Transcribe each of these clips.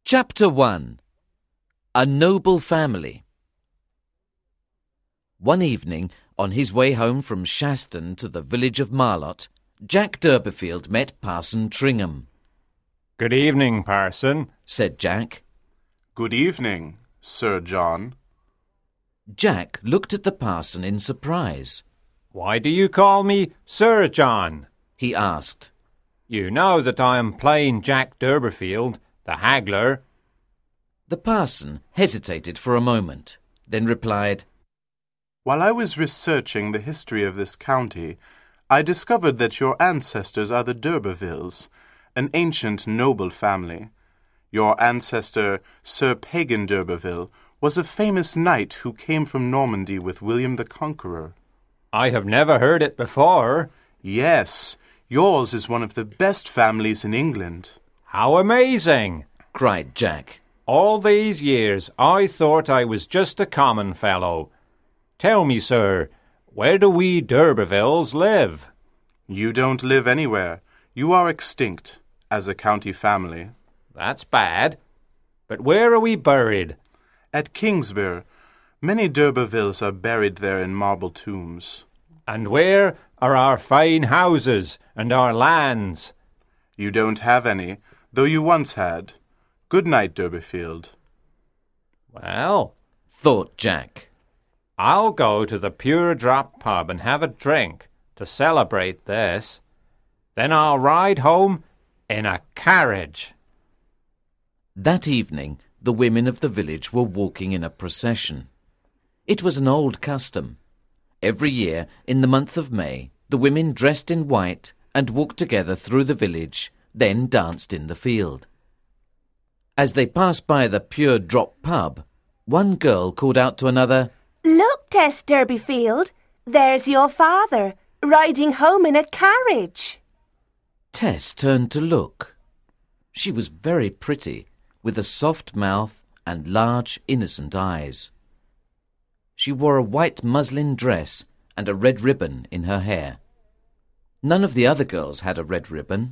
Chapter 1. A Noble Family. One evening, on his way home from Shaston to the village of Marlott, Jack Durbeyfield met Parson Tringham. "Good evening, Parson," said Jack. "Good evening, Sir John." Jack looked at the parson in surprise. "Why do you call me Sir John?" he asked. "You know that I am plain Jack Durbeyfield, the haggler." The parson hesitated for a moment, then replied, "While I was researching the history of this county, I discovered that your ancestors are the d'Urbervilles, an ancient noble family. Your ancestor, Sir Pagan d'Urberville, was a famous knight who came from Normandy with William the Conqueror." "I have never heard it before." "Yes, yours is one of the best families in England." "How amazing!" cried Jack. "All these years I thought I was just a common fellow. Tell me, sir, where do we d'Urbervilles live?" "You don't live anywhere. You are extinct, as a county family." "That's bad. But where are we buried?" "At Kingsborough. Many d'Urbervilles are buried there in marble tombs." "And where are our fine houses and our lands?" "You don't have any, though you once had. Good night, Durbeyfield." "Well," thought Jack, "I'll go to the Pure Drop pub and have a drink to celebrate this. Then I'll ride home in a carriage." That evening, the women of the village were walking in a procession. It was an old custom. Every year, in the month of May, the women dressed in white and walked together through the village, then danced in the field. As they passed by the Pure Drop pub, one girl called out to another, "Look, Tess Durbeyfield, there's your father, riding home in a carriage." Tess turned to look. She was very pretty, with a soft mouth and large, innocent eyes. She wore a white muslin dress and a red ribbon in her hair. None of the other girls had a red ribbon.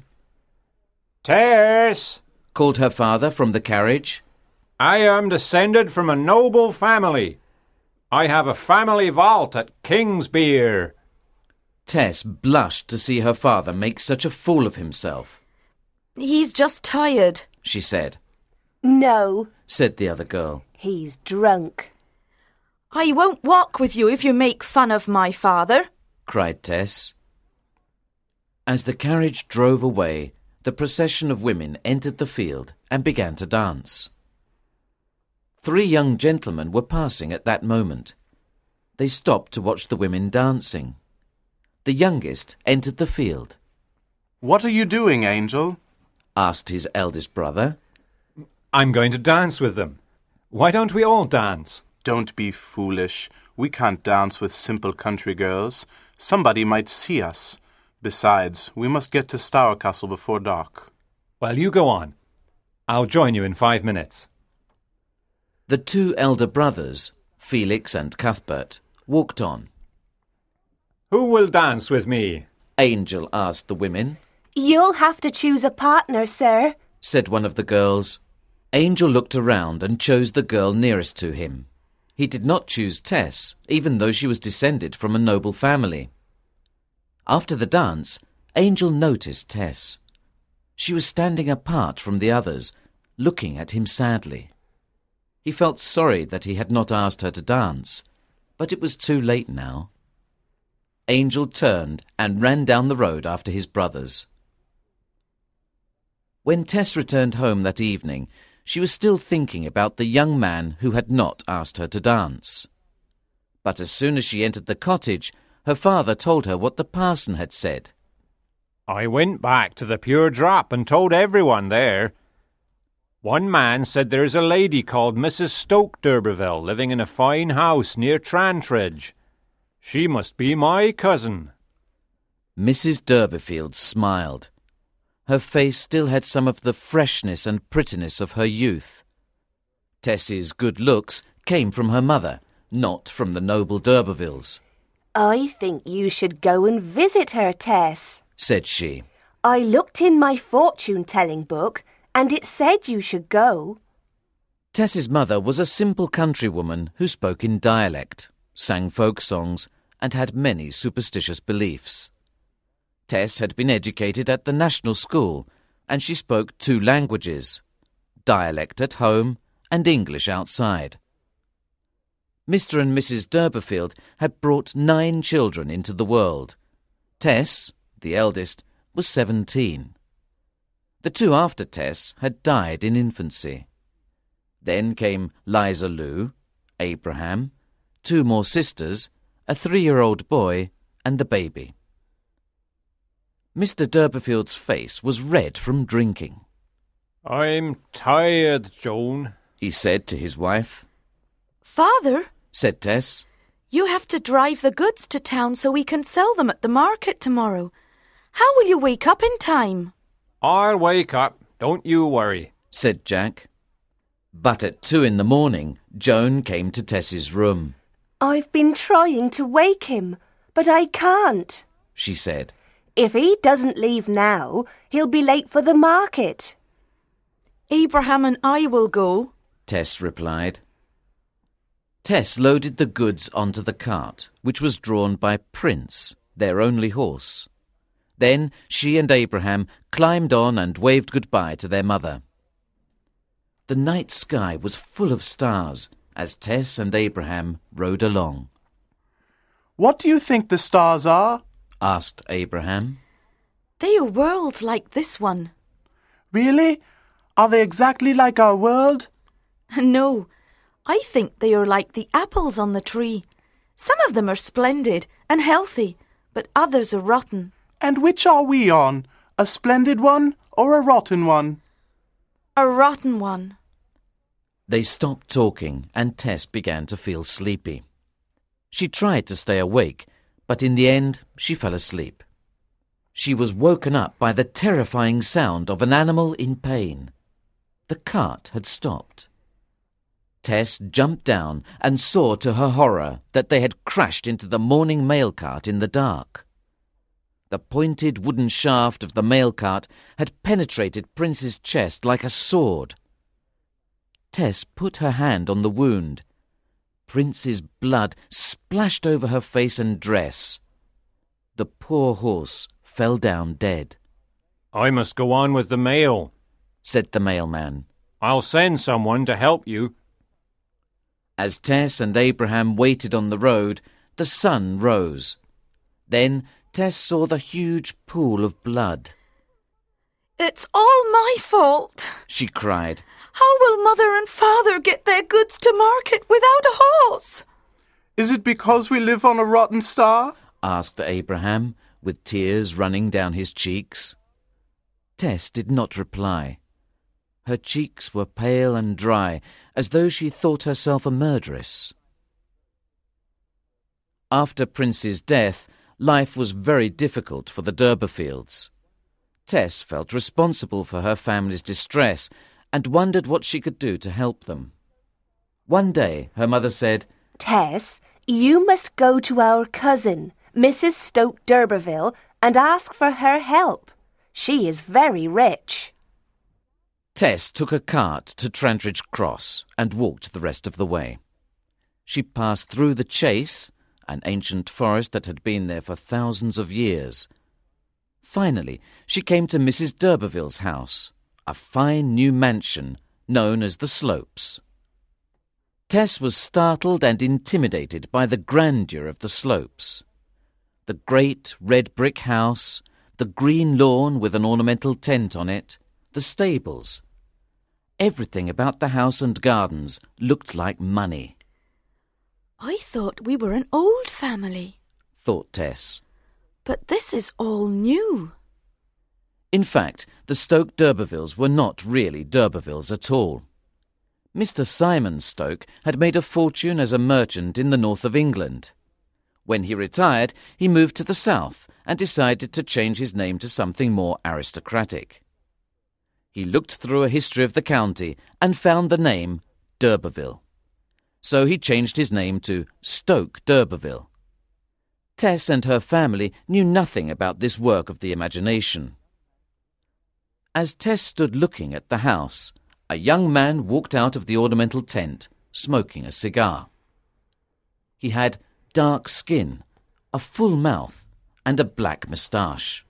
"Tess," called her father from the carriage. "I am descended from a noble family. I have a family vault at Kingsbere." Tess blushed to see her father make such a fool of himself. "He's just tired," she said. "No," said the other girl. "he's drunk." "I won't walk with you if you make fun of my father," cried Tess. As the carriage drove away, the procession of women entered the field and began to dance. 3 young gentlemen were passing at that moment. They stopped to watch the women dancing. The youngest entered the field. "What are you doing, Angel?" asked his eldest brother. "I'm going to dance with them. Why don't we all dance?" "Don't be foolish. We can't dance with simple country girls. Somebody might see us. Besides, we must get to Stourcastle before dark." "Well, you go on. I'll join you in 5 minutes." The 2 elder brothers, Felix and Cuthbert, walked on. "Who will dance with me?" Angel asked the women. "You'll have to choose a partner, sir," said one of the girls. Angel looked around and chose the girl nearest to him. He did not choose Tess, even though she was descended from a noble family. After the dance, Angel noticed Tess. She was standing apart from the others, looking at him sadly. He felt sorry that he had not asked her to dance, but it was too late now. Angel turned and ran down the road after his brothers. When Tess returned home that evening, she was still thinking about the young man who had not asked her to dance. But as soon as she entered the cottage, her father told her what the parson had said. "I went back to the Pure Drop and told everyone there. One man said there's a lady called Mrs. Stoke d'Urberville living in a fine house near Trantridge. She must be my cousin." Mrs. Durbeyfield smiled. Her face still had some of the freshness and prettiness of her youth. Tess's good looks came from her mother, not from the noble d'Urbervilles. "I think you should go and visit her, Tess," said she. "I looked in my fortune-telling book, and it said you should go." Tess's mother was a simple countrywoman who spoke in dialect, sang folk songs, and had many superstitious beliefs. Tess had been educated at the National School, and she spoke 2 languages, dialect at home and English outside. Mr. and Mrs. D'Urberfield had brought 9 children into the world. Tess, the eldest, was 17. The 2 after Tess had died in infancy. Then came Liza Lou, Abraham, 2 more sisters, a 3-year-old boy, and the baby. Mr. D'Urberfield's face was red from drinking. "I'm tired, Joan," he said to his wife. Father, Said Tess. you have to drive the goods to town so we can sell them at the market tomorrow. How will you wake up in time? "I'll wake up, don't you worry," Said Jack. But at 2 in the morning, Joan came to Tess's room. I've been trying to wake him, but I can't. She said. If he doesn't leave now, he'll be late for the market. Abraham and I will go. Tess replied. Tess loaded the goods onto the cart, which was drawn by Prince, their only horse. Then she and Abraham climbed on and waved goodbye to their mother. The night sky was full of stars as Tess and Abraham rode along. What do you think the stars are? Asked Abraham. They are worlds like this one. Really? Are they exactly like our world? No, I think they are like the apples on the tree. Some of them are splendid and healthy, but others are rotten. And which are we on? A splendid one or a rotten one? A rotten one. They stopped talking and Tess began to feel sleepy. She tried to stay awake, but in the end she fell asleep. She was woken up by the terrifying sound of an animal in pain. The cart had stopped. Tess jumped down and saw to her horror that they had crashed into the morning mail cart in the dark. The pointed wooden shaft of the mail cart had penetrated Prince's chest like a sword. Tess put her hand on the wound. Prince's blood splashed over her face and dress. The poor horse fell down dead. "I must go on with the mail," said the mailman. "I'll send someone to help you." As Tess and Abraham waited on the road, the sun rose. Then Tess saw the huge pool of blood. It's all my fault. She cried. How will Mother and Father get their goods to market without a horse? Is it because we live on a rotten star? Asked Abraham, with tears running down his cheeks. Tess did not reply. Her cheeks were pale and dry, as though she thought herself a murderess. After Prince's death, life was very difficult for the D'Urberfields. Tess felt responsible for her family's distress and wondered what she could do to help them. One day, her mother said, Tess, you must go to our cousin, Mrs. Stoke d'Urberville, and ask for her help. She is very rich. Tess took a cart to Trantridge Cross and walked the rest of the way. She passed through the Chase, an ancient forest that had been there for thousands of years. Finally, she came to Mrs. d'Urberville's house, a fine new mansion known as the Slopes. Tess was startled and intimidated by the grandeur of the Slopes. The great red brick house, the green lawn with an ornamental tent on it, the stables. Everything about the house and gardens looked like money. I thought we were an old family, thought Tess. But this is all new. In fact, the Stoke d'Urbervilles were not really d'Urbervilles at all. Mr. Simon Stoke had made a fortune as a merchant in the north of England. When he retired, he moved to the south and decided to change his name to something more aristocratic. He looked through a history of the county and found the name d'Urberville. So he changed his name to Stoke d'Urberville. Tess and her family knew nothing about this work of the imagination. As Tess stood looking at the house, a young man walked out of the ornamental tent, smoking a cigar. He had dark skin, a full mouth, and a black moustache.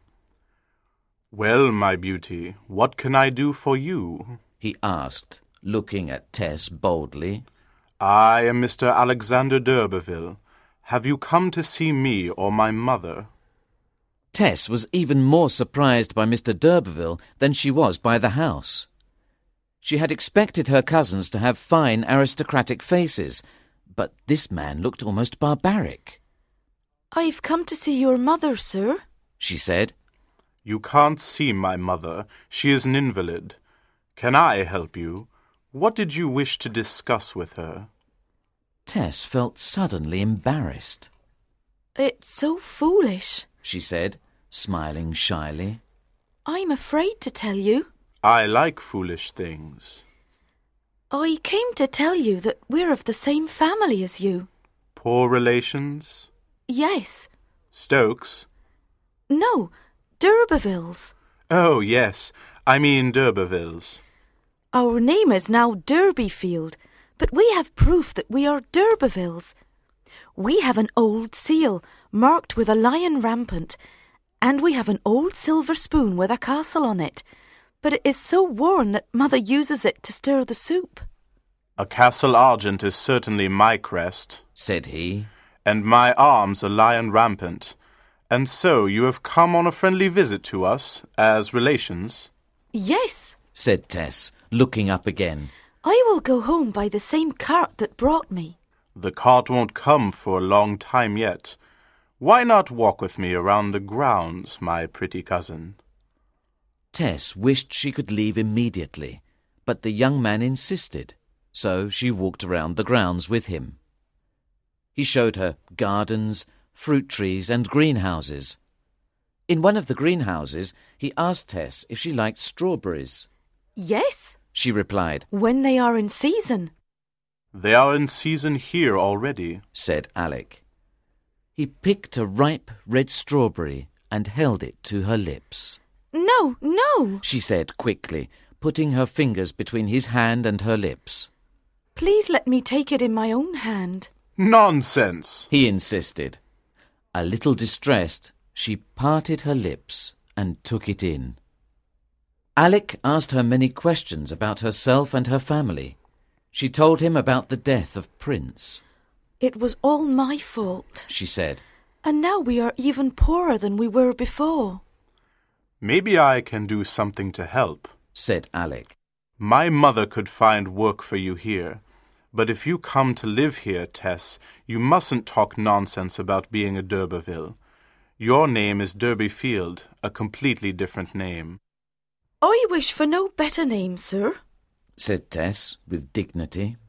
"Well, my beauty, what can I do for you?" he asked, looking at Tess boldly. "I am Mr. Alexander d'Urberville. Have you come to see me or my mother?" Tess was even more surprised by Mr. d'Urberville than she was by the house. She had expected her cousins to have fine aristocratic faces, but this man looked almost barbaric. "I've come to see your mother, sir," she said. "You can't see my mother. She is an invalid. Can I help you? What did you wish to discuss with her?" Tess felt suddenly embarrassed. "It's so foolish," she said, smiling shyly. "I'm afraid to tell you." "I like foolish things." "I came to tell you that we're of the same family as you." "Poor relations?" "Yes." "Stokes?" "No, d'Urbervilles. "Oh, yes. I mean d'Urbervilles." Our name is now Derbyfield, but we have proof that we are d'Urbervilles. We have an old seal marked with a lion rampant, and we have an old silver spoon with a castle on it, but it is so worn that Mother uses it to stir the soup." "A castle argent is certainly my crest," said he. "and my arms a lion rampant. And so you have come on a friendly visit to us, as relations?" "Yes," said Tess, looking up again. "I will go home by the same cart that brought me." "The cart won't come for a long time yet. Why not walk with me around the grounds, my pretty cousin?" Tess wished she could leave immediately, but the young man insisted, so she walked around the grounds with him. He showed her gardens, fruit trees, and greenhouses. In one of the greenhouses, he asked Tess if she liked strawberries. "Yes," she replied, "when they are in season." "They are in season here already," said Alec. He picked a ripe red strawberry and held it to her lips. "No, no," she said quickly, putting her fingers between his hand and her lips. "Please let me take it in my own hand." "Nonsense," he insisted. A little distressed, she parted her lips and took it in. Alec asked her many questions about herself and her family. She told him about the death of Prince. "It was all my fault," she said. "and now we are even poorer than we were before." "Maybe I can do something to help," said Alec. "My mother could find work for you here. But if you come to live here, Tess, you mustn't talk nonsense about being a d'Urberville. Your name is Derbyfield, a completely different name." "I wish for no better name, sir," said Tess with dignity.